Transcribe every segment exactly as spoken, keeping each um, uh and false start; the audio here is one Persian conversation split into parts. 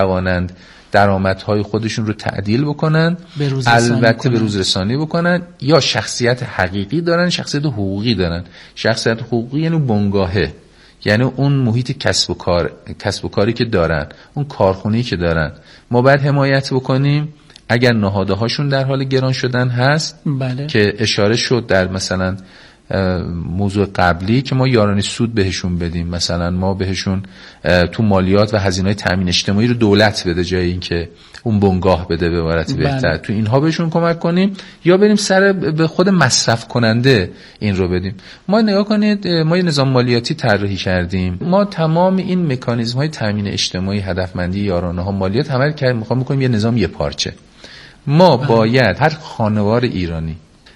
توانند درآمدهای خودشون رو تعدیل بکنن، البته به روز رسانی بکنن، یا شخصیت حقیقی دارن، شخصیت حقوقی دارن. شخصیت حقوقی یعنی بنگاهه، یعنی اون محیط کسب و کار، کسب و کاری که دارن، اون کارخونه‌ای که دارن، ما باید حمایت بکنیم. اگر نهاده هاشون در حال گران شدن هست، بله. که اشاره شد در مثلا موضوع قبلی که ما یارانه سود بهشون بدیم، مثلا ما بهشون تو مالیات و هزینه‌های تامین اجتماعی رو دولت بده جای اینکه اون بنگاه بده به عبارت بهتر، بله. تو اینها بهشون کمک کنیم، یا بریم سر به خود مصرف کننده این رو بدیم. ما نگاه کنید، ما یه نظام مالیاتی طراحی کردیم، ما تمام این مکانیزم‌های تامین اجتماعی، هدفمندی یارانه ها، مالیات عمل کردیم، می‌خوام بکنیم یه نظام یه پارچه. ما بله. باید هر خانوار ایرانی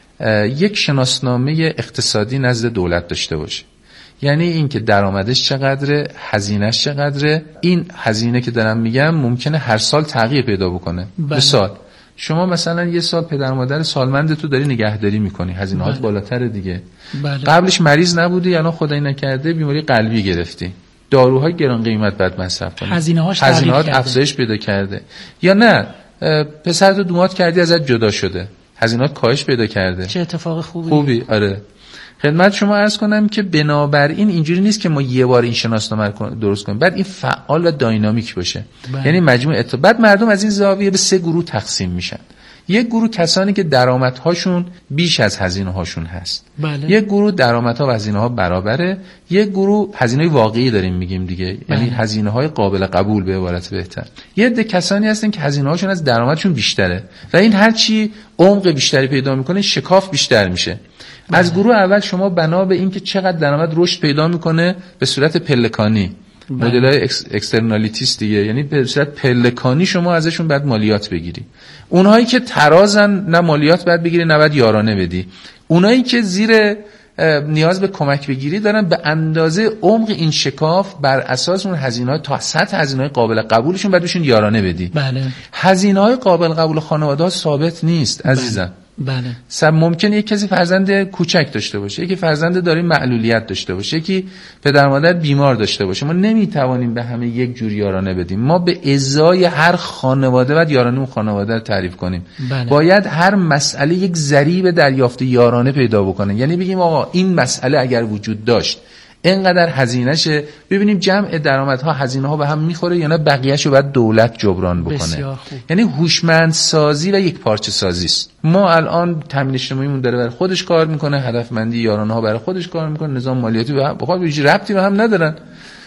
یک شناسنامه اقتصادی نزد دولت داشته باشه، یعنی این که درآمدش چقدره، هزینهش چقدره. این هزینه که دارم میگم ممکنه هر سال تغییر پیدا بکنه. بله. مثال شما مثلا یه سال پدر مادر سالمند تو داری نگهداری میکنی، هزینه‌هات بله. بالاتره دیگه. بله. قبلش مریض نبودی، الان خدای نکرده بیماری قلبی گرفتی، داروهای گران قیمت بعد مصرف کنی، هزینه‌هاش هزینه‌هات افزایش پیدا کرده. یا نه پسرتو دومات کردی ازت جدا شده، هزینه‌ات کاهش پیدا کرده. چه اتفاق خوبی. خوبی آره. خدمت شما عرض کنم که بنابراین اینجوری نیست که ما یه بار این شناسنامه رو درست کنیم، بعد این فعال و داینامیک باشه. بله. یعنی مجموع ات... بعد مردم از این زاویه به سه گروه تقسیم میشن. یک گروه کسانی که درآمدهاشون بیش از هزینه‌هاشون هست. بله. یک گروه درآمدها و هزینه‌ها برابره. یک گروه هزینه‌های واقعی داریم میگیم دیگه، بله. یعنی هزینه‌های قابل قبول به عبارت بهتر. یه عده کسانی هستن که هزینه‌هاشون از درآمدشون بیشتره و این هر چی عمق بیشتری پیدا میکنه شکاف بیشتر میشه. بله. از گروه اول شما بنا به اینکه چقدر درآمد رشد پیدا میکنه به صورت پلکانی، مدل‌های اکس، اکسترنالیتیست دیگه، یعنی به صورت پلکانی شما ازشون بعد مالیات بگیری. اونهایی که ترازن نه مالیات بعد بگیری نه بعد یارانه بدی. اونایی که زیر نیاز به کمک بگیری دارن به اندازه عمق این شکاف بر اساس اون هزینه‌ها تا سطح هزینه‌های قابل قبولشون بعد بهشون یارانه بدی. بله. هزینه‌های قابل قبول خانواده‌ها ثابت نیست عزیزم. بله. سب ممکنه یک کسی فرزند کوچک داشته باشه، یکی فرزند داره معلولیت داشته باشه، یکی پدر مادر بیمار داشته باشه. ما نمیتوانیم به همه یک جور یارانه بدیم. ما به ازای هر خانواده باید یارانه اون خانواده رو تعریف کنیم. بله. باید هر مسئله یک ذریب دریافت یارانه پیدا بکنه. یعنی بگیم آقا این مسئله اگر وجود داشت اینقدر هزینه‌شه، ببینیم جمع درآمدها هزینه‌ها به هم میخوره یا نه بقیه‌شو باید دولت جبران بکنه. یعنی هوشمندسازی و یک پارچه سازی است. ما الان تامین اجتماعیمون داره برای خودش کار میکنه، هدفمندی یارانه‌ها برای خودش کار میکنه، نظام مالیاتی به خود هیچ ربطی به هم ندارن.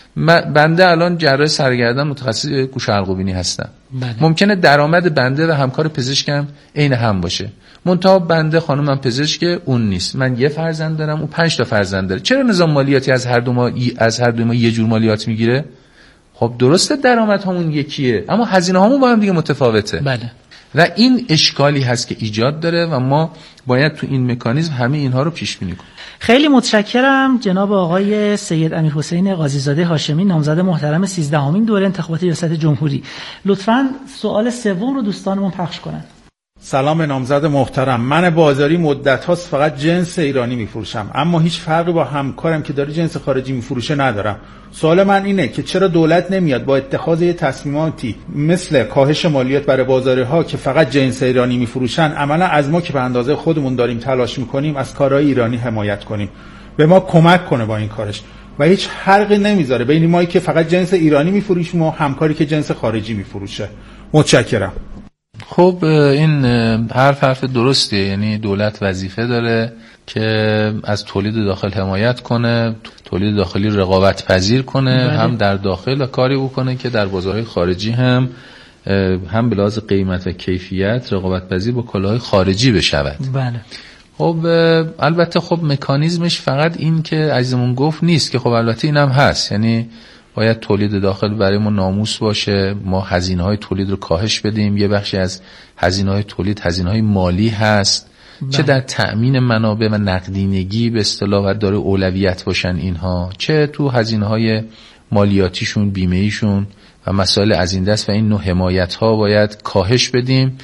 بنده الان جراح سرگردن متخصص گوش حلق و بینی هستم. بله. ممکنه درآمد بنده و همکار پزشکم عین هم باشه، منتها بنده خانومم پزشک اون نیست، من یه فرزند دارم اون پنج تا فرزند داره. چرا نظام مالیاتی از هر دو ما از هر دو ما یه جور مالیات میگیره؟ خب درسته درآمد همون یکیه اما هزینه هامون با هم دیگه متفاوته. بله. و این اشکالی هست که ایجاد داره و ما باید تو این مکانیزم همه اینها رو پیش بینی کنیم. خیلی متشکرم جناب آقای سید امیرحسین قاضیزاده هاشمی، نامزد محترم سیزدهمین دوره انتخابات ریاست جمهوری. لطفاً سوال سوم رو دوستانمون پخش کنن. سلام نامزد محترم، من بازاری مدت هاست فقط جنس ایرانی میفروشم، اما هیچ فرقی با همکارم که داره جنس خارجی میفروشه ندارم. سوال من اینه که چرا دولت نمیاد با اتخاذ یه تصمیماتی مثل کاهش مالیات برای بازاری ها که فقط جنس ایرانی میفروشن، عملا از ما که به اندازه خودمون داریم تلاش میکنیم از کارهای ایرانی حمایت کنیم، به ما کمک کنه با این کارش و هیچ فرقی نمیذاره بین مایی که فقط جنس ایرانی میفروشیم و همکاری که جنس خارجی میفروشه. متشکرم. خب این حرف حرف درستیه، یعنی دولت وظیفه داره که از تولید داخل حمایت کنه، تولید داخلی رقابت پذیر کنه. بله. هم در داخل و کاری بکنه که در بازارهای خارجی هم هم به لحاظ قیمت و کیفیت رقابت پذیر با کالاهای خارجی بشود. بله. خب البته خب مکانیزمش فقط این که عزیزمون گفت نیست که خب البته اینم هست، یعنی باید تولید داخل برای ما ناموس باشه، ما هزینه‌های تولید رو کاهش بدیم. یه بخشی از هزینه‌های تولید هزینه‌های مالی هست. بله. چه در تأمین منابع و نقدینگی به اصطلاح داره اولویت باشن اینها، چه تو هزینه‌های مالیاتیشون، بیمه‌ایشون و مسائل از این دست و این نوع حمایت‌ها باید کاهش بدیم،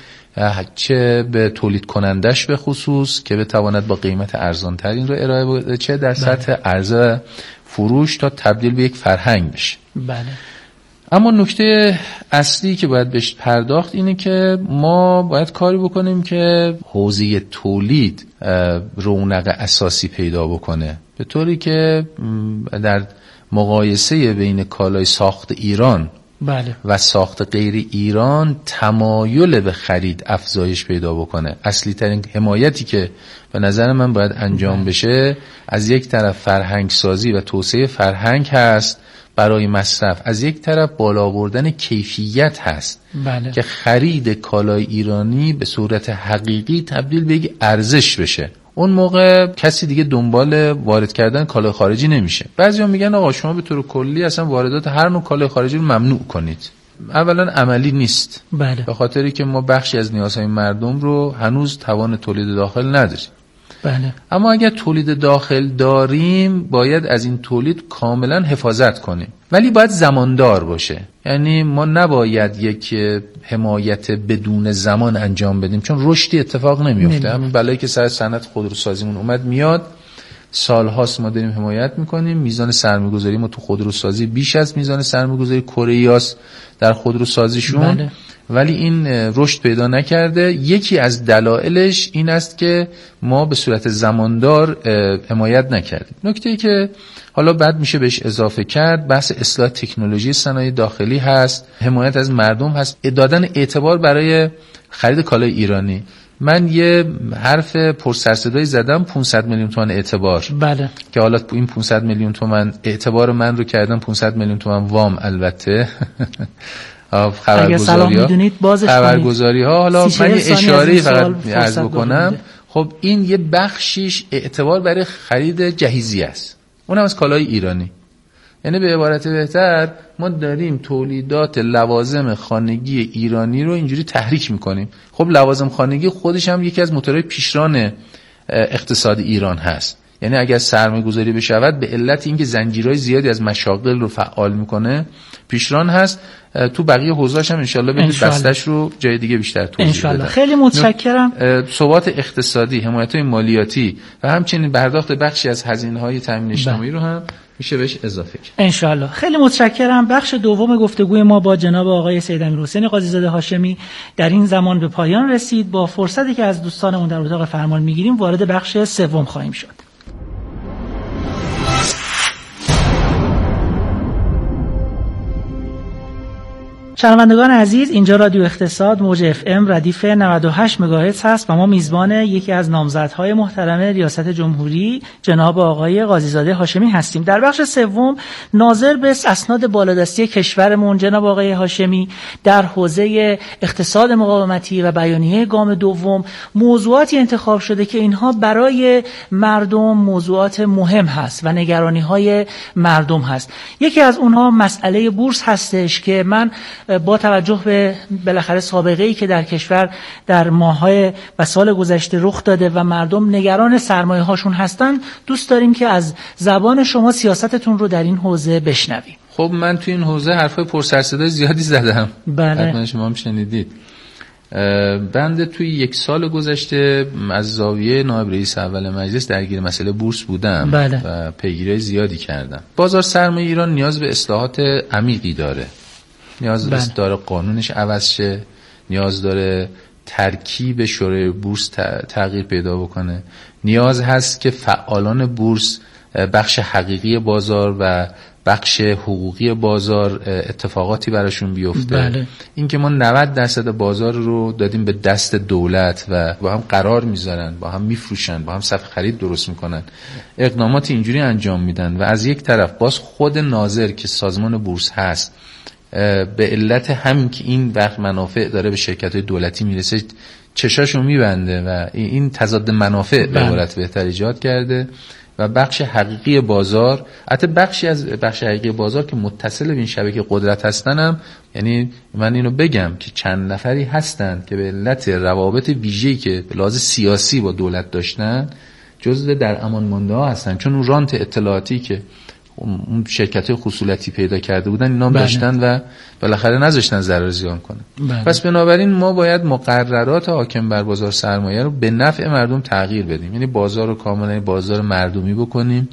چه به تولید کنندش به خصوص که بتواند با قیمت ارزان‌تر این رو ارائه بده، چه در سطح عرضه فروش تا تبدیل به یک فرهنگ بشه. بله. اما نکته اصلی که باید بهش پرداخت اینه که ما باید کاری بکنیم که حوزه تولید رونق اساسی پیدا بکنه، به طوری که در مقایسه بین کالای ساخت ایران بله. و ساخت غیر ایران تمایل به خرید افزایش پیدا بکنه. اصلی ترین حمایتی که به نظر من باید انجام بشه از یک طرف فرهنگ سازی و توسعه فرهنگ هست برای مصرف، از یک طرف بالا بردن کیفیت هست بله. که خرید کالای ایرانی به صورت حقیقی تبدیل به یک ارزش بشه. اون موقع کسی دیگه دنبال وارد کردن کالای خارجی نمیشه. بعضیا میگن آقا شما به طور کلی اصلا واردات هر نوع کالای خارجی رو ممنوع کنید. اولا عملی نیست. بله. به خاطری که ما بخشی از نیازهای مردم رو هنوز توان تولید داخل نداریم. بله. اما اگر تولید داخل داریم باید از این تولید کاملا حفاظت کنیم، ولی باید زماندار باشه. یعنی ما نباید یک حمایت بدون زمان انجام بدیم، چون رشدی اتفاق نمیفته. همین بلایی که سر صنعت خودروسازیمون اومد میاد، سالهاست ما داریم حمایت میکنیم، میزان سرمایه‌گذاری ما تو خودروسازی بیش از میزان سرمایه‌گذاری کره‌ایاست در خودروسازیشون. بله. ولی این رشد پیدا نکرده. یکی از دلایلش این است که ما به صورت زماندار حمایت نکردیم. نکته‌ای که حالا بعد میشه بهش اضافه کرد بحث اصلاح تکنولوژی صنایع داخلی هست، حمایت از مردم هست، دادن اعتبار برای خرید کالای ایرانی. من یه حرف پرسرصدایی زدم پانصد میلیون تومان اعتبار. بله. که حالا این پانصد میلیون تومان اعتبار من رو کردم پانصد میلیون تومان وام. البته خبرگزاری ها خبرگزاری ها حالا من یه اشاره‌ای فقط عرض بکنم. خب این یه بخشیش اعتبار برای خرید جهیزی است، اونم از کالای ایرانی. یعنی به عبارت بهتر ما داریم تولیدات لوازم خانگی ایرانی رو اینجوری تحریک میکنیم. خب لوازم خانگی خودش هم یکی از موتورهای پیشران اقتصاد ایران هست. یعنی اگر سرمایه گذاری بشود به علت اینکه زنجیرهای زیادی از مشاغل رو فعال میکنه پیشران هست. تو بقیه حوزه‌اش هم انشالله بدید بستش رو جای دیگه بیشتر توضیح بدم. خیلی متشکرم. ثبات اقتصادی، حمایت‌های مالیاتی و همچنین پرداخت بخشی از هزینه‌های تامین اجتماعی رو هم میشه بهش اضافه کرد. انشالله. خیلی متشکرم. بخش دوم گفتگوی ما با جناب آقای سید امیرحسین قاضی‌زاده هاشمی در این زمان به پایان رسید. با فرصتی که از دوستانمون در اتاق فرمان میگیریم وارد بخش سوم خواهیم شد. شنوندگان عزیز، اینجا رادیو اقتصاد موج اف ام ردیف نود و هشت مگاهرتز هست و ما میزبان یکی از نامزدهای محترم ریاست جمهوری جناب آقای قاضی‌زاده هاشمی هستیم. در بخش سوم ناظر به اسناد بالادستی کشورمون جناب آقای هاشمی در حوزه اقتصاد مقاومتی و بیانیه گام دوم موضوعاتی انتخاب شده که اینها برای مردم موضوعات مهم هست و نگرانی‌های مردم هست. یکی از اونها مسئله بورس هستش که من با توجه به بالاخره سابقه‌ای که در کشور در ماه‌های و سال گذشته رخ داده و مردم نگران سرمایه‌هاشون هستن، دوست داریم که از زبان شما سیاستتون رو در این حوزه بشنویم. خب من تو این حوزه حرفای پرسرصدای زیادی زدم. بله. حتما شما هم شنیدید. بنده توی یک سال گذشته از زاویه نایب رئیس اول مجلس درگیر مسئله بورس بودم. بله. و پیگیری زیادی کردم. بازار سرمایه ایران نیاز به اصلاحات عمیقی داره. نیاز بله. داره قانونش عوض شه، نیاز داره ترکیب شورای بورس تغییر پیدا بکنه، نیاز هست که فعالان بورس بخش حقیقی بازار و بخش حقوقی بازار اتفاقاتی براشون بیفته. بله. این که ما نود درصد بازار رو دادیم به دست دولت و با هم قرار میذارن، با هم میفروشن، با هم صف خرید درست میکنن، اقدامات اینجوری انجام میدن و از یک طرف باز خود ناظر که سازمان بورس هست به علت همین که این وقت منافع داره به شرکت‌های دولتی میرسه چشاشو میبنده و این تضاد منافع به عبارت بهتر ایجاد کرده و بخش حقیقی بازار، حتی بخشی از بخش حقیقی بازار که متصل به این شبکه قدرت هستن هم، یعنی من اینو بگم که چند نفری هستن که به علت روابط ویژه‌ای که به لحاظ سیاسی با دولت داشتن جزو در امان مانده ها هستن، چون اون رانت اطلاعاتی که اون شرکت‌های خصوصی پیدا کرده بودن اینا هم بله. داشتن و بالاخره نذاشتن ضرر زیان کنه. بله. پس بنابراین ما باید مقررات حاکم بر بازار سرمایه رو به نفع مردم تغییر بدیم، یعنی بازار رو کاملا بازار مردمی بکنیم.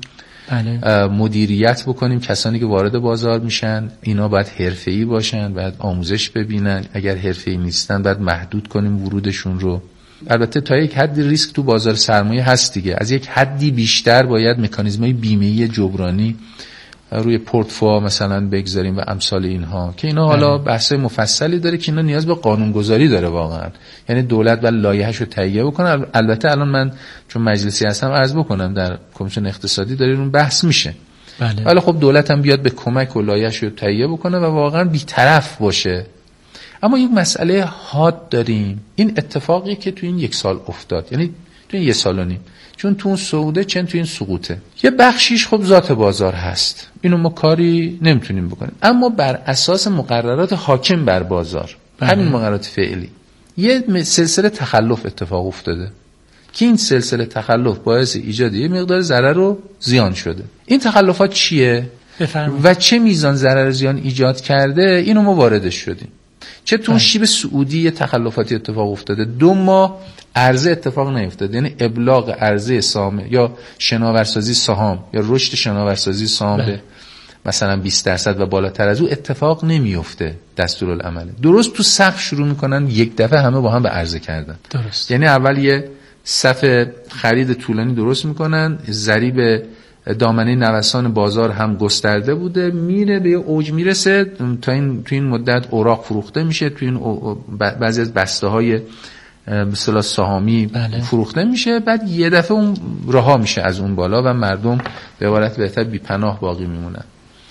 بله. مدیریت بکنیم. کسانی که وارد بازار میشن اینا باید حرفه‌ای باشن، باید آموزش ببینن، اگر حرفه‌ای نیستن باید محدود کنیم ورودشون رو. البته تا یک حدی ریسک تو بازار سرمایه هست دیگه، از یک حدی بیشتر باید مکانیزم‌های بیمه‌ای جبرانی روی پورتفولیو مثلا بگذاریم و امثال اینها که اینا حالا بحث مفصلی داره که اینا نیاز به قانونگذاری داره واقعا، یعنی دولت باید لایحه‌شو تهیه بکنه. البته الان من چون مجلسی هستم عرض بکنم در کمیسیون اقتصادی داره اون بحث میشه، بله. ولی خب دولت هم بیاد به کمک و لایحه‌شو تهیه بکنه و واقعا بی‌طرف باشه. اما یک مسئله حاد داریم، این اتفاقی که تو این یک سال افتاد، یعنی تو این یک سال و نیم، چون تو اون صعوده چند تو این سقوطه، یه بخشیش خب ذات بازار هست، اینو ما کاری نمیتونیم بکنیم، اما بر اساس مقررات حاکم بر بازار، همین مقررات فعلی، یه سلسله تخلف اتفاق افتاده که این سلسله تخلف باعث ایجاد یه مقدار ضرر و زیان شده. این تخلفات چیه بفرمایید و چه میزان ضرر و زیان ایجاد کرده، اینو ما واردش شدیم. چه تو شیب سعودی تخلفاتی اتفاق افتاده، دو ماه عرضه اتفاق نیفتاده، یعنی ابلاغ عرضه سهام یا شناورسازی سهام یا رشد شناورسازی سهام به مثلا بیست درصد و بالاتر از او اتفاق نمیفته. دستورالعمل درست تو سقف شروع میکنن یک دفعه همه با هم به عرضه کردن. درست. یعنی اول یه صف خرید طولانی درست میکنن، ضریب دامنه نوسان بازار هم گسترده بوده، میره به اوج میرسه، تا این تو این مدت اوراق فروخته میشه، تو این بعضی از بسته‌های به اصطلاح سهامی بله. فروخته میشه، بعد یه دفعه اون رها میشه از اون بالا و مردم به عبارت بهتر بی پناه باقی میمونن.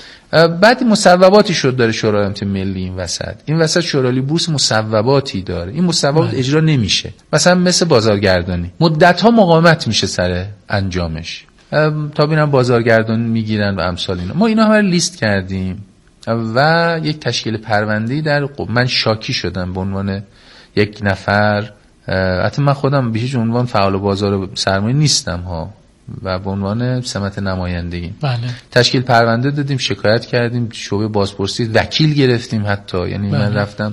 بعد مصوباتی شد داره شورای امنیت ملی این وسط این وسط شورای بورس مصوباتی داره، این مصوبات بله. اجرا نمیشه، مثلا مثل بازارگردانی مدت‌ها مقاومت میشه سر انجامش تا ببینن بازارگردان میگیرن و امثال اینا. ما اینا همه لیست کردیم و یک تشکیل پرونده‌ای در من شاکی شدم به عنوان یک نفر، حتی من خودم به هیچ عنوان فعال بازار سرمایه نیستم ها و به عنوان سمت نمایندگی بله. تشکیل پرونده دادیم، شکایت کردیم، شعبه بازپرسی وکیل گرفتیم حتی، یعنی بله. من رفتم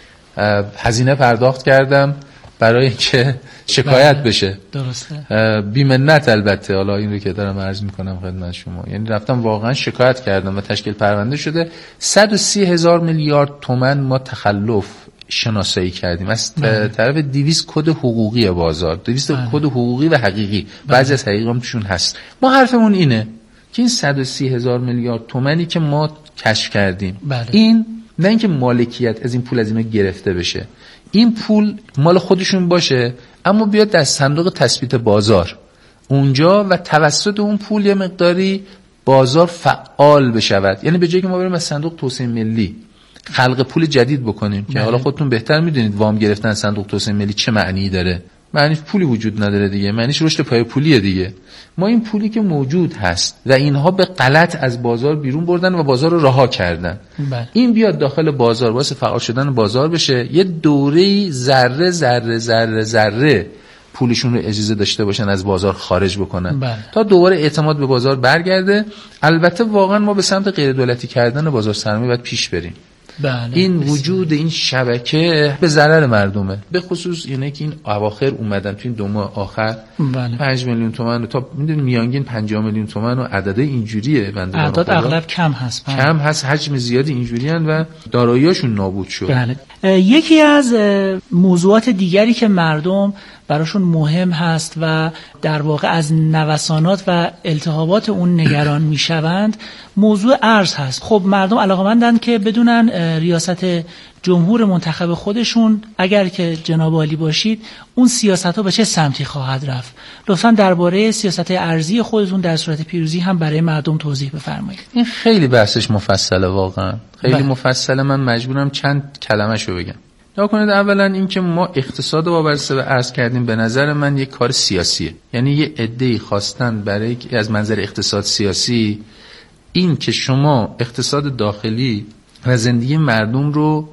هزینه پرداخت کردم برای اینکه شکایت بله. بشه. درسته. بی منت البته، حالا این رو که دارم عرض میکنم خدمت شما، یعنی رفتم واقعا شکایت کردم و تشکیل پرونده شده. صد و سی هزار میلیارد تومان ما تخلف شناسایی کردیم از طرف دویست کد حقوقی بازار، دویست کد حقوقی و حقیقی، بعضی از حقیقی هم توشون هست. ما حرفمون اینه که این صد و سی هزار میلیارد تومانی که ما کشف کردیم بله. این نه اینکه مالکیت از این پول از اینا گرفته بشه، این پول مال خودشون باشه، اما بیاد در صندوق تثبیت بازار اونجا و توسط اون پول یه مقداری بازار فعال بشود. یعنی به جایی که ما بریم از صندوق توسعه ملی خلق پول جدید بکنیم که حالا خودتون بهتر میدونید وام گرفتن صندوق توسعه ملی چه معنی داره، معنیش پولی وجود نداره دیگه، معنیش رشد پای پولیه دیگه. ما این پولی که موجود هست و اینها به غلط از بازار بیرون بردن و بازار رو رها کردن بله. این بیاد داخل بازار واسه فعال شدن بازار بشه، یه دوره‌ای ذره ذره ذره ذره پولشون رو اجازه داشته باشن از بازار خارج بکنن بله. تا دوباره اعتماد به بازار برگرده. البته واقعا ما به سمت غیر دولتی کردن بازار سرمایه باید پیش بریم. بله. این وجود این شبکه به ضرر مردمه، به خصوص اینه که این اواخر اومدن تو این دو ماه آخر بله. پنج میلیون تومان تا میدونید میانگین پنجاه میلیون تومان و عدده اینجوریه، بنده اعداد اغلب کم هست بله. کم هست، حجم زیادی اینجوریان و دارایی‌هاشون نابود شد. بله. یکی از موضوعات دیگری که مردم براشون مهم هست و در واقع از نوسانات و التهابات اون نگران میشوند موضوع ارز هست. خب مردم علاقه‌مندن که بدونن ریاست جمهور منتخب خودشون اگر که جناب عالی باشید اون سیاست‌ها به چه سمتی خواهد رفت. لطفاً درباره سیاست ارزی خودتون در صورت پیروزی هم برای مردم توضیح بفرمایید. این خیلی بحثش مفصله، واقعا خیلی بله. مفصله. من مجبورم چند کلمه‌شو بگم. نگاه کنید، اولا اینکه ما اقتصاد رو وابسته به ارز کردیم به نظر من یک کار سیاسیه، یعنی یه عده‌ای خواستن برای از منظر اقتصاد سیاسی این که شما اقتصاد داخلی و زندگی مردم رو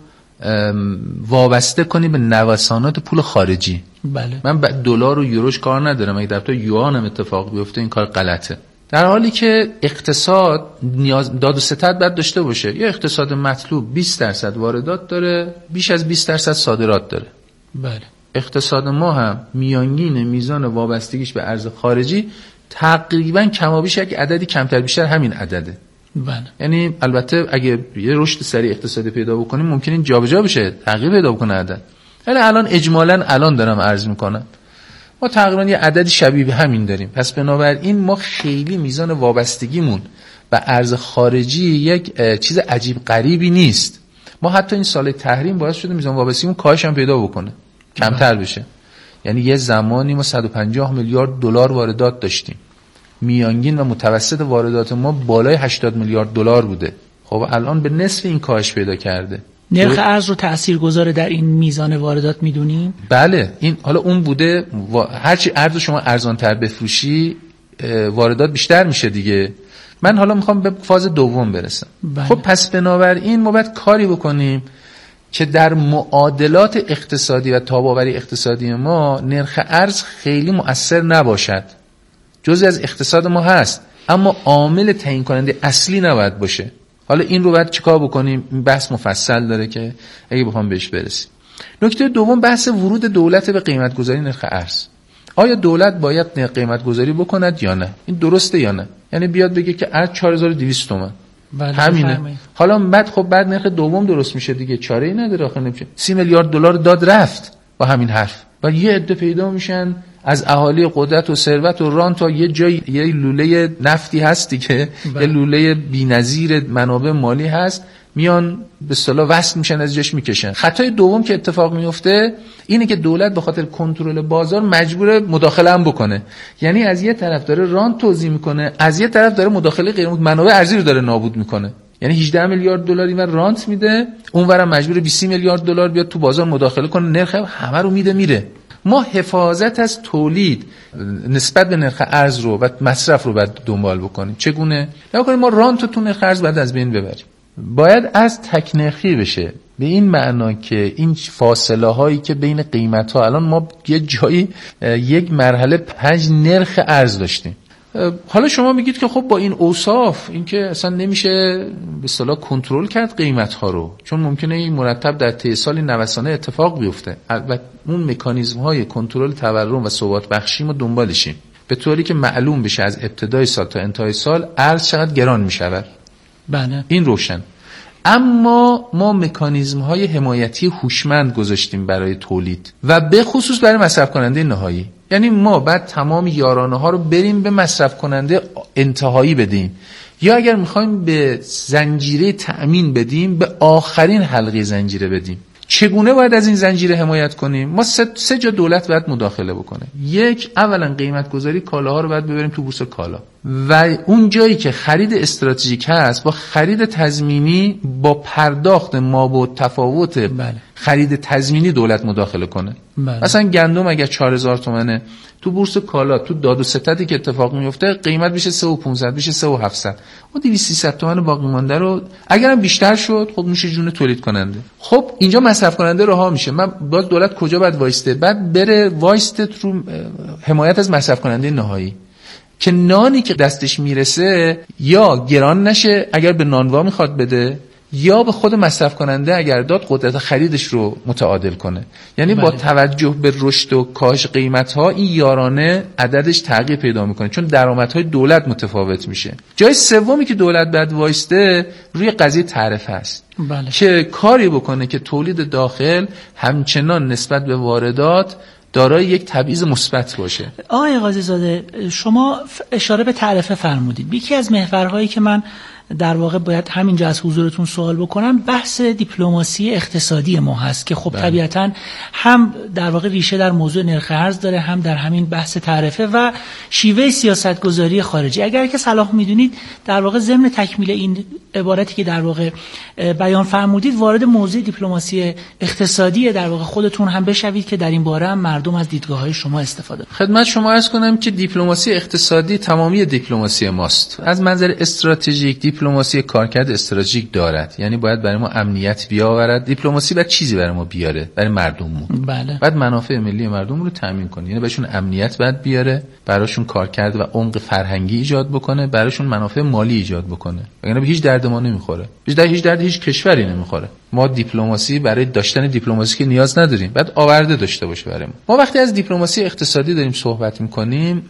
وابسته کنی به نوسانات پول خارجی. بله. من دلار و یوروش کار ندارم، اگه در تو یوان هم اتفاق بیفته این کار غلطه، در حالی که اقتصاد نیاز داد و ستد باید داشته باشه. یه اقتصاد مطلوب بیست درصد واردات داره، بیش از بیست درصد صادرات داره. بله. اقتصاد ما هم میانگین میزان وابستگیش به ارز خارجی تقریبا کمابیش یک عددی کمتر بیشتر همین عدده. بله. یعنی البته اگه یه رشد سریع اقتصادی پیدا بکنیم ممکنه این جابجا بشه، تغییر پیدا بکنه عدد. ولی الان اجمالاً الان دارم عرض میکنم ما تقریبا یه عددی شبیه به همین داریم. پس بنابراین ما خیلی میزان وابستگیمون به ارز خارجی یک چیز عجیب غریبی نیست. ما حتی این سال تحریم باعث شده میزان وابستگیمون کاهش هم پیدا بکنه، کمتر بشه. یعنی یه زمانی ما صد و پنجاه میلیارد دلار واردات داشتیم، میانگین و متوسط واردات ما بالای هشتاد میلیارد دلار بوده. خب الان به نصف این کاهش پیدا کرده. نرخ ارز رو تاثیرگذار در این میزان واردات میدونیم؟ بله، این حالا اون بوده و هرچی ارز شما ارزان‌تر بفروشی واردات بیشتر میشه دیگه. من حالا میخوام به فاز دوم برسم. بله. خب پس بنابراین ما باید کاری بکنیم که در معادلات اقتصادی و تاب‌آوری اقتصادی ما نرخ ارز خیلی مؤثر نباشد. جزئی از اقتصاد ما هست اما عامل تعیین کننده اصلی نباید باشه. حالا این رو باید چیکار بکنیم؟ این بحث مفصل داره که اگه بخوام بهش برسیم. نکته دوم بحث ورود دولت به قیمت گذاری نرخ ارز. آیا دولت باید قیمت گذاری بکند یا نه؟ این درسته یا نه؟ یعنی بیاد بگه که ارز چهار هزار و دویست تومان. همینه. فهمه. حالا بعد خب بعد نرخ دوم درست میشه دیگه، چاره‌ای نداره آخه نمیشه. سی میلیارد دلار داد رفت با همین حرف. و یه عده پیدا میشن از اهالی قدرت و ثروت و ران تا یه جای یه لوله نفتی هستی که یه لوله بی‌نظیر منابع مالی هست، میان به اصطلاح وصل میشن از جاش میکشن. خطای دوم که اتفاق میفته اینه که دولت به خاطر کنترل بازار مجبور مداخله هم بکنه. یعنی از یه طرف داره ران توزیع میکنه، از یه طرف داره مداخله غیر منابع ارزی رو داره نابود میکنه. یعنی هجده میلیارد دلار اینور رانت میده، اونورم مجبور بیست میلیارد دلار بیاد تو بازار مداخله کنه، نرخ همه رو میده میره. ما حفاظت از تولید نسبت به نرخ ارز رو و مصرف رو باید دنبال بکنیم. چگونه؟ نکنیم ما رانت تو نرخ ارز بعد از بین ببریم. باید از تک نرخی بشه، به این معنا که این فاصله هایی که بین قیمت ها، الان ما یه جایی یک مرحله پنج نرخ ارز داشتیم. حالا شما میگید که خب با این اوصاف این که اصلا نمیشه به اصطلاح کنترل کرد قیمت ها رو، چون ممکنه این مرتب در طی سال نوسانه اتفاق بیفته. البته اون مکانیزم های کنترل تورم و ثبات بخشی ما دنبالشیم به طوری که معلوم بشه از ابتدای سال تا انتهای سال ارز چقدر گران میشود. بله این روشن. اما ما مکانیزم های حمایتی هوشمند گذاشتیم برای تولید و به خصوص برای مصرف کننده نهایی. یعنی ما بعد تمام یارانه ها رو بریم به مصرف کننده انتهایی بدیم، یا اگر میخوایم به زنجیره تأمین بدیم به آخرین حلقه زنجیره بدیم. چگونه باید از این زنجیره حمایت کنیم؟ ما سه, سه جا دولت باید مداخله بکنه. یک، اولا قیمت گذاری کالاها رو باید ببریم تو بورس کالا و اون جایی که خرید استراتژیک هست با خرید تضمینی با پرداخت مابعد تفاوت بله. خرید تضمینی دولت مداخله کنه. بله. مثلا گندم اگر چهار هزار تومنه تو بورس کالا تو داد و ستدی که اتفاق میفته قیمت میشه سه و پانصد، میشه سه و هفتصد. اون دویست سیصد تومن باقی مونده رو اگرم بیشتر شد خب میشه جون تولید کننده. خب اینجا مصرف کننده رها میشه. من باز دولت کجا باید وایسته؟ بعد بره وایسته رو حمایت از مصرف کننده نهایی که نانی که دستش میرسه یا گران نشه اگر به نانوا میخواد بده، یا به خود مصرف کننده اگر داد قدرت خریدش رو متعادل کنه. یعنی بله. با توجه به رشد و کاهش قیمت ها این یارانه عددش تغییر پیدا میکنه چون درآمدهای دولت متفاوت میشه. جای سومی که دولت بعد وایسته روی قضیه تعرفه است. بله. که کاری بکنه که تولید داخل همچنان نسبت به واردات دارای یک تبعیض مثبت باشه. آقای قاضی زاده شما اشاره به تعرفه فرمودید. یکی از محورهایی که من در واقع باید همینجا از حضورتون سوال بکنم بحث دیپلماسی اقتصادی ما هست که خب طبیعتاً هم در واقع ریشه در موضوع نرخ ارز داره، هم در همین بحث تعرفه و شیوه سیاستگذاری خارجی. اگر که صلاح میدونید در واقع ضمن تکمیل این عبارتی که در واقع بیان فرمودید وارد موضوع دیپلماسی اقتصادی در واقع خودتون هم بشوید که در این باره هم مردم از دیدگاه‌های شما استفاده کنند. خدمت شما عرض کنم که دیپلماسی اقتصادی تمامی دیپلماسی ماست. از منظر استراتژیک دیپلماسی کارکرد استراتژیک دارد، یعنی باید برای ما امنیت بیاورد. دیپلماسی باید چیزی برای ما بیاره، برای مردممون. بله. بعد منافع ملی مردم رو تامین کنه، یعنی بهشون امنیت باید بیاره، براشون کارکرد و عمق فرهنگی ایجاد بکنه، براشون منافع مالی ایجاد بکنه. وگرنه به هیچ درد ما نمیخوره. هیچ درد هیچ درد هیچ کشوری نمیخوره. ما دیپلماسی برای داشتن دیپلماسی که نیاز نداریم، بعد آورده داشته باشه برای ما. ما وقتی از دیپلماسی اقتصادی داریم صحبت میکنیم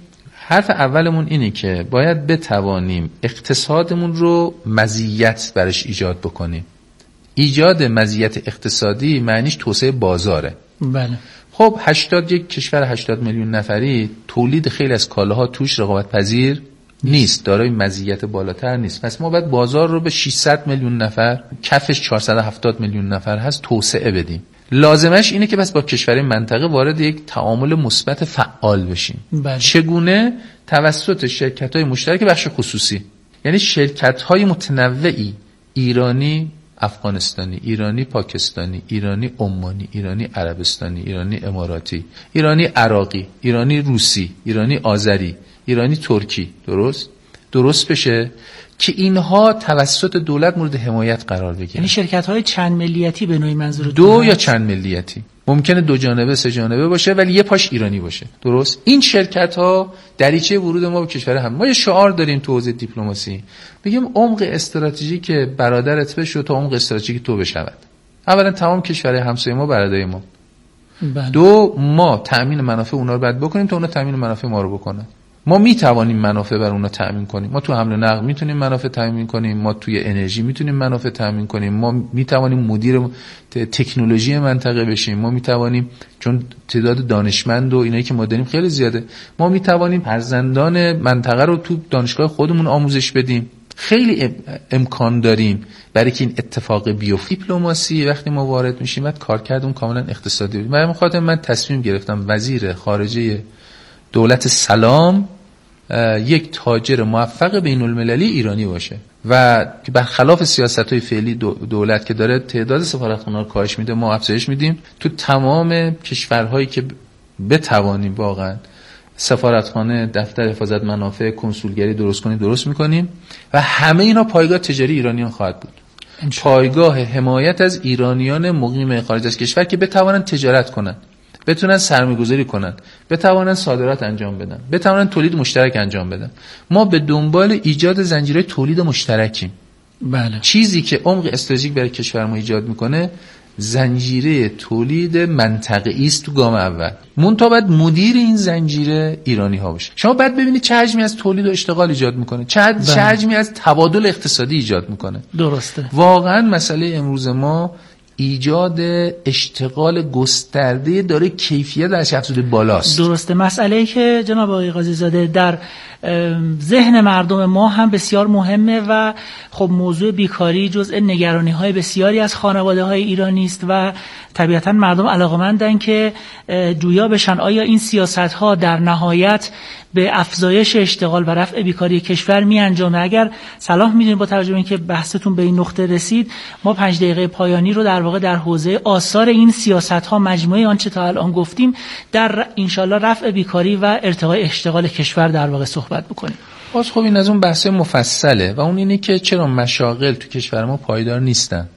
حرف اولمون اینه که باید بتوانیم اقتصادمون رو مزیت برش ایجاد بکنیم. ایجاد مزیت اقتصادی معنیش توسعه بازاره. بله. خب هشتاد یک کشور هشتاد میلیون نفری، تولید خیلی از کالاها توش رقابت پذیر نیست، دارای مزیت بالاتر نیست. پس ما باید بازار رو به ششصد میلیون نفر، کفش چهارصد و هفتاد میلیون نفر هست، توسعه بدیم. لازمش اینه که بس با کشورهای منطقه وارد یک تعامل مثبت فعال بشیم. بله. چگونه؟ توسط شرکت‌های مشترک بخش خصوصی، یعنی شرکت‌های متنوعی، ایرانی افغانستانی، ایرانی پاکستانی، ایرانی عمانی، ایرانی عربستانی، ایرانی اماراتی، ایرانی عراقی، ایرانی روسی، ایرانی آذری، ایرانی ترکی، درست درست بشه که اینها توسط دولت مورد حمایت قرار بگیرن. یعنی شرکت‌های چند ملیتی به نوعی منظور دو یا چند ملیتی، ممکنه دو جانبه سه جانبه باشه ولی یه پاش ایرانی باشه، درست. این شرکت‌ها دریچه ورود ما به کشور هم. ما یه شعار داریم تو حوزه دیپلماسی، میگیم عمق استراتژیک برادرت بشه تا عمق استراتژیک تو بشود. اولا تمام کشورهای همسایه ما برادرای ما. بله. دو، ما تأمین منافع اونا رو بعد بکنیم تا اونا تأمین منافع ما رو بکنن. ما میتوانیم منافع بر اونا تأمین کنیم. ما تو حمل و نقل میتونیم منافع تأمین کنیم، ما توی انرژی میتونیم منافع تأمین کنیم، ما میتوانیم مدیر تکنولوژی منطقه بشیم، ما میتوانیم، چون تعداد دانشمند و اینایی که ما داریم خیلی زیاده، ما میتوانیم فرزندان منطقه رو تو دانشگاه خودمون آموزش بدیم. خیلی امکان داریم برای که این اتفاق بیفته. دیپلماسی وقتی ما وارد میشیم بعد کارکردمون کاملا اقتصادی بود. برای خاطر من تصمیم گرفتم وزیر خارجه دولت سلام یک تاجر موفق بین المللی ایرانی باشه و که برخلاف سیاست‌های فعلی دولت که داره تعداد سفارتخانه‌ها رو کاهش میده، ما افزایش میدیم. تو تمام کشورهایی که بتوانیم واقعا سفارتخانه، دفتر حفاظت منافع، کنسولگری درست کنیم درست میکنیم و همه اینا پایگاه تجاری ایرانیان خواهد بود. پایگاه حمایت از ایرانیان مقیم خارج از کشور که بتوانند تجارت کنند، بتونن سرمایه‌گذاری کنن، بتوانن صادرات انجام بدن، بتوانن تولید مشترک انجام بدن. ما به دنبال ایجاد زنجیره تولید مشترکیم. بله. چیزی که عمق استراتژیک برای کشور ما ایجاد میکنه زنجیره تولید منطقه‌ای است تو گام اول. منتها باید مدیر این زنجیره ایرانی ها باشه. شما بعد ببینید چه حجمی از تولید و اشتغال ایجاد میکنه، چه چه حجمی از تبادل اقتصادی ایجاد میکنه. درسته. واقعا مسئله امروز ما ایجاد اشتغال گسترده داره کیفیت در افزوده بالاست. درسته. مسئله‌ای که جناب آقای قاضی زاده در ذهن مردم ما هم بسیار مهمه و خب موضوع بیکاری جزء نگرانی‌های بسیاری از خانواده‌های ایرانی است و طبیعتاً مردم علاقه‌مندن که جویا بشن آیا این سیاست‌ها در نهایت به افزایش اشتغال و رفع بیکاری کشور می انجامه. اگر صلاح می‌دونید با توجه به اینکه بحثتون به این نقطه رسید، ما پنج دقیقه پایانی رو در واقع در حوزه آثار این سیاست‌ها، مجموعه آنچه تا الان گفتیم، در انشالله رفع بیکاری و ارتقای اشتغال کشور در واقع صحبت بکنیم. باز خب این از اون بحث مفصله و اون اینه که چرا مشاغل تو کشور ما پایدار نیستن،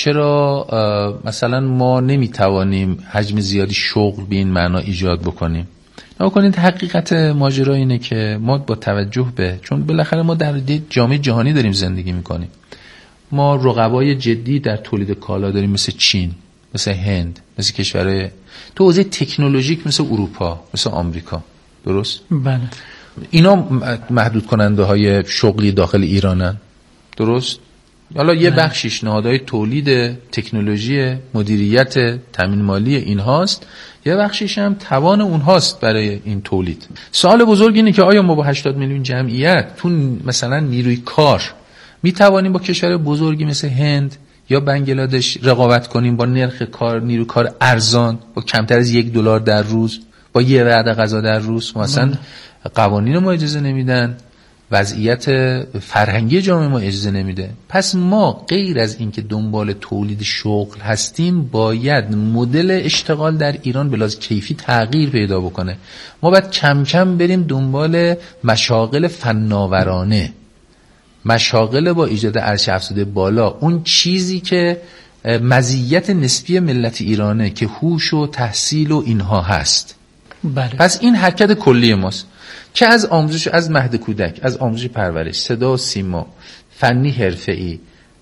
چرا مثلا ما نمیتوانیم حجم زیادی شغل به این معنا ایجاد بکنیم. نکنید حقیقت ماجرا اینه که ما با توجه به، چون بالاخره ما در جامعه جهانی داریم زندگی میکنیم، ما رقبای جدی در تولید کالا داریم مثل چین، مثل هند، مثل کشورهای تو حوزه تکنولوژیک مثل اروپا، مثل آمریکا، درست؟ بله. اینا محدود کننده های شغلی داخل ایرانن، درست؟ حالا یه بخشیش نهادهای تولید، تکنولوژی، مدیریت، تامین مالی اینهاست، یه بخشیش هم توان اونهاست برای این تولید. سوال بزرگ اینه که آیا ما با هشتاد میلیون جمعیت تو مثلا نیروی کار می توانیم با کشور بزرگی مثل هند یا بنگلادش رقابت کنیم با نرخ کار نیروی کار ارزان، با کمتر از یک دلار در روز، با یه وعده غذا در روز؟ مثلا قوانین ما اجازه نمیدن، وضعیت فرهنگی جامعه ما اجازه نمیده. پس ما غیر از اینکه دنبال تولید شغل هستیم، باید مدل اشتغال در ایران به لحاظ کیفی تغییر پیدا بکنه. ما باید کم کم بریم دنبال مشاغل فناورانه، مشاغل با ایجاد ارزش افزوده بالا، اون چیزی که مزیت نسبی ملت ایرانه که هوش و تحصیل و اینها هست. بله. پس این حرکت کلی ماست که از آموزش، از مهد کودک، از آموزش پرورش، صدا و سیما، فنی حرفه‌ای،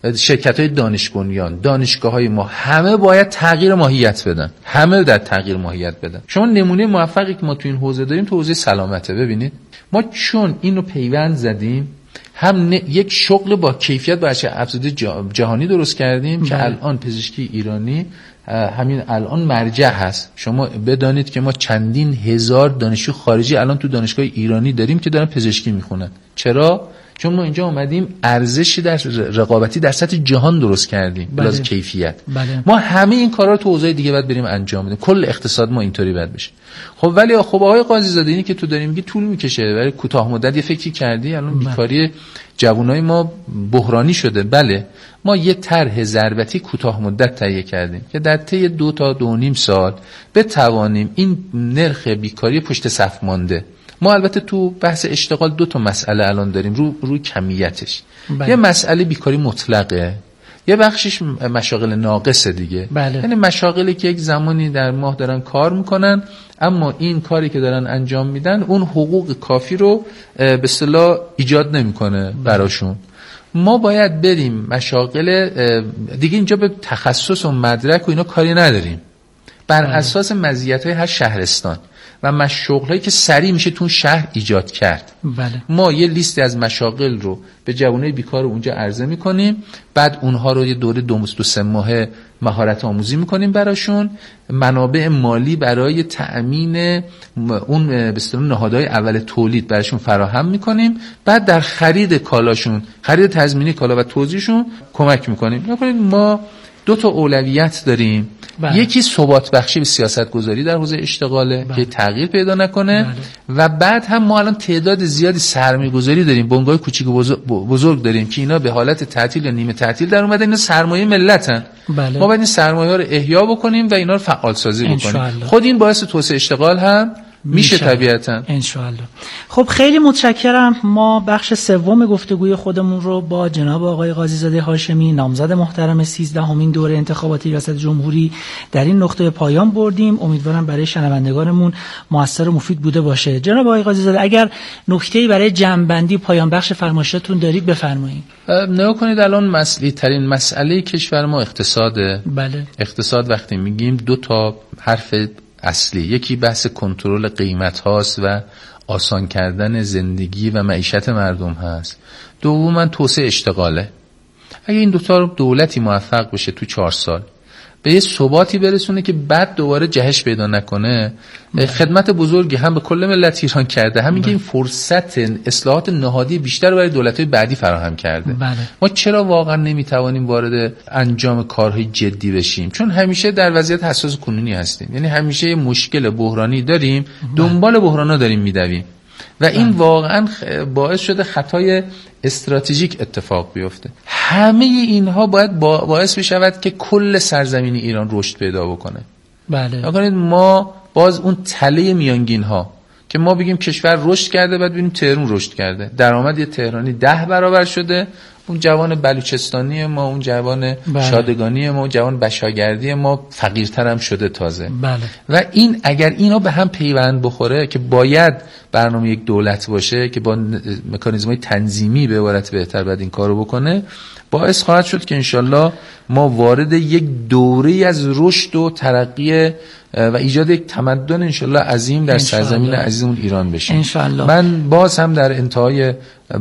شرکت‌های دانش بنیان، دانشگاه‌های ما همه باید تغییر ماهیت بدن، همه در تغییر ماهیت بدن. شما نمونه موفقی که ما تو این حوزه داریم تو حوزه سلامته. ببینید ما چون اینو پیوند زدیم، هم یک شغل با کیفیت با ارزش افزوده جهانی درست کردیم بله. که الان پزشکی ایرانی همین الان مرجع هست. شما بدانید که ما چندین هزار دانشجو خارجی الان تو دانشگاه ایرانی داریم که دارن پزشکی میخونن. چرا؟ چون ما اینجا اومدیم ارزشی در رقابتی در سطح جهان درست کردیم بله. بلاز کیفیت بله. ما همه این کارا رو تو حوزه دیگه باید بریم انجام بدیم. کل اقتصاد ما اینطوری باید بشه. خب ولی خب آقای قاضی زاده اینی که تو داریم میگی طول میکشه، ولی کوتاه مدت یه فکری کردی الان بله. بیکاری جوانای ما بحرانی شده. بله ما یه طرح ضربتی کوتاه مدت تهیه کردیم که در طی دو تا دو نیم سال بتوانیم این نرخ بیکاری پشت صف مانده. ما البته تو بحث اشتغال دو تا مسئله الان داریم رو روی کمیتش بله. یه مسئله بیکاری مطلقه، یه بخشش مشاغل ناقصه دیگه بله. یعنی مشاغلی که یک زمانی در ماه دارن کار میکنن اما این کاری که دارن انجام میدن اون حقوق کافی رو به اصطلاح ایجاد نمیکنه براشون. ما باید بریم مشاغل دیگه، اینجا به تخصص و مدرک و اینا کاری نداریم، بر بله. اساس مزیت‌های هر شهرستان و مشاغل‌هایی که سریع میشه تو شهر ایجاد کرد بله. ما یه لیستی از مشاغل رو به جوانای بیکار اونجا عرضه میکنیم، بعد اونها رو یه دوره دو دو سه ماهه مهارت آموزی میکنیم براشون، منابع مالی برای تأمین اون به اصطلاح نهادهای اول تولید براشون فراهم میکنیم، بعد در خرید کالاشون، خرید تضمینی کالا و توزیعشون کمک میکنیم. نکنید ما دو تا اولویت داریم بله. یکی ثبات بخشی به سیاست گذاری در حوزه اشتغاله بله. که تغییر پیدا نکنه بله. و بعد هم ما الان تعداد زیادی سرمایه گذاری داریم، بنگاه کوچیک و بزرگ داریم که اینا به حالت تعطیل یا نیمه تعطیل در اومدن، اینا سرمایه ملتن بله. ما باید این سرمایه ها رو احیا بکنیم و اینا رو فعال سازی بکنیم. خود این باعث توسعه اشتغال هم میشه طبیعتا ان شاء الله. خب خیلی متشکرم. ما بخش سوم گفتگوی خودمون رو با جناب آقای قاضی زاده هاشمی، نامزد محترم سیزدهمین دوره انتخاباتی ریاست جمهوری، در این نقطه پایان بردیم. امیدوارم برای شنوندگانمون موثر و مفید بوده باشه. جناب آقای قاضی زاده اگر نکته‌ای برای جمع‌بندی پایان بخش فرمایشاتون دارید بفرمایید. نگاه کنید الان مسئله ترین مسئله کشور ما اقتصاده. بله. اقتصاد وقتی میگیم دو تا حرف اصلی، یکی بحث کنترل قیمت هاست و آسان کردن زندگی و معیشت مردم هست، دوما توسعه اشتغاله. اگه این دوتا رو دولتی موفق بشه تو چهار سال به یه ثباتی برسونه که بعد دوباره جهش پیدا نکنه، خدمت بزرگی هم به کل ملت ایران کرده، همین که این فرصت اصلاحات نهادی بیشتر برای دولت‌های بعدی فراهم کرده. بله. ما چرا واقعا نمیتوانیم وارد انجام کارهای جدی بشیم؟ چون همیشه در وضعیت حساس کنونی هستیم، یعنی همیشه یه مشکل بحرانی داریم، دنبال بحرانا داریم میدویم و این واقعا باعث شده خطای استراتژیک اتفاق بیفته. همه اینها باید باعث بشود که کل سرزمین ایران رشد پیدا بکنه. بله. ببینید ما باز اون تله میانگین ها که ما بگیم کشور رشد کرده، بعد ببینیم تهران رشد کرده، درآمد یه تهرانی ده برابر شده، اون جوان بلوچستانی ما، اون جوان بله. شادگانی ما، اون جوان بشاگردی ما فقیرتر هم شده تازه. بله. و این اگر اینا به هم پیوند بخوره که باید برنامه یک دولت باشه که با مکانیزم‌های تنظیمی به عبارت بهتر باید این کارو بکنه، باعث خواهد شد که انشالله ما وارد یک دوره‌ای از رشد و ترقی و ایجاد یک تمدن انشالله عظیم در سرزمین عزیزمون ایران بشیم. انشالله. من باز هم در انتهای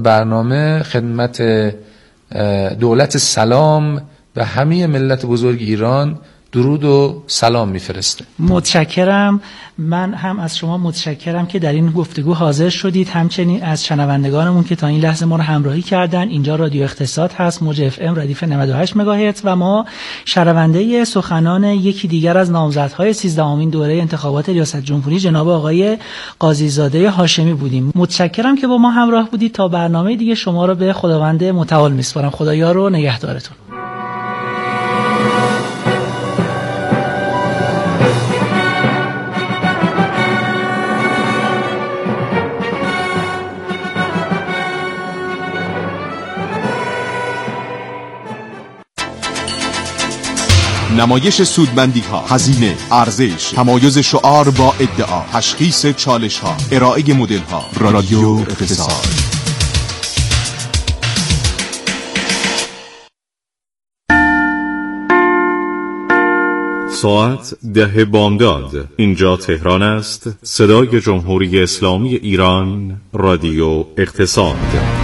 برنامه خدمت دولت سلام و همه ملت بزرگ ایران درود و سلام میفرسته. متشکرم. من هم از شما متشکرم که در این گفتگو حاضر شدید، همچنین از شنوندگانمون که تا این لحظه ما رو همراهی کردن. اینجا رادیو اقتصاد هست، موج اف ام ردیف نود و هشت مگاهرتز و ما شنونده سخنان یکی دیگر از نامزدهای سیزدهمین دوره انتخابات ریاست جمهوری جناب آقای قاضی زاده هاشمی بودیم. متشکرم که با ما همراه بودید. تا برنامه دیگه شما رو به خداوند متعال میسپارم. خدایا رو نگهدارتون. نمایش سودمندی ها، هزینه، ارزش، تمایز شعار با ادعا، تشخیص چالش ها، ارائه مدل ها. رادیو اقتصاد. ساعت ده بامداد. اینجا تهران است، صدای جمهوری اسلامی ایران، رادیو اقتصاد.